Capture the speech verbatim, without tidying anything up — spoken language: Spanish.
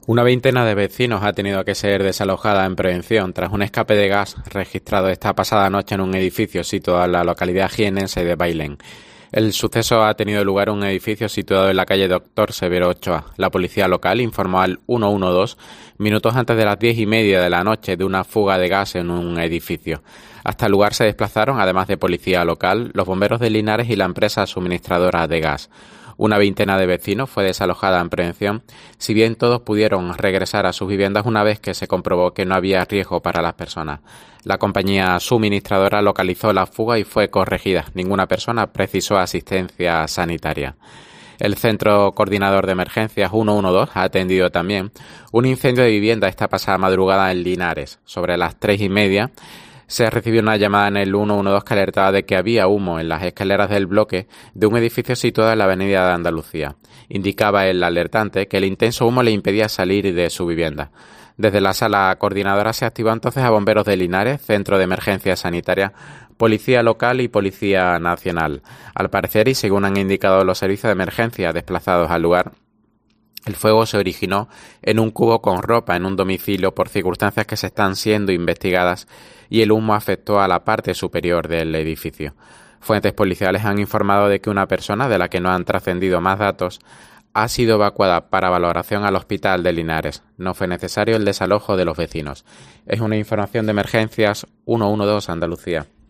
Una veintena de vecinos ha tenido que ser desalojada en prevención tras un escape de gas registrado esta pasada noche en un edificio situado en la localidad jienense de Bailén. El suceso ha tenido lugar en un edificio situado en la calle Doctor Severo Ochoa. La policía local informó al ciento doce minutos antes de las diez y media de la noche de una fuga de gas en un edificio. Hasta el lugar se desplazaron, además de policía local, los bomberos de Linares y la empresa suministradora de gas. Una veintena de vecinos fue desalojada en prevención, si bien todos pudieron regresar a sus viviendas una vez que se comprobó que no había riesgo para las personas. La compañía suministradora localizó la fuga y fue corregida. Ninguna persona precisó asistencia sanitaria. El Centro Coordinador de Emergencias ciento doce ha atendido también un incendio de vivienda esta pasada madrugada en Linares. Sobre las tres y media se recibió una llamada en el ciento doce que alertaba de que había humo en las escaleras del bloque de un edificio situado en la avenida de Andalucía. Indicaba el alertante que el intenso humo le impedía salir de su vivienda. Desde la sala coordinadora se activó entonces a bomberos de Linares, Centro de Emergencias Sanitarias, Policía Local y Policía Nacional. Al parecer, y según han indicado los servicios de emergencia desplazados al lugar, el fuego se originó en un cubo con ropa en un domicilio por circunstancias que se están siendo investigadas y el humo afectó a la parte superior del edificio. Fuentes policiales han informado de que una persona, de la que no han trascendido más datos, ha sido evacuada para valoración al hospital de Linares. No fue necesario el desalojo de los vecinos. Es una información de emergencias ciento doce Andalucía.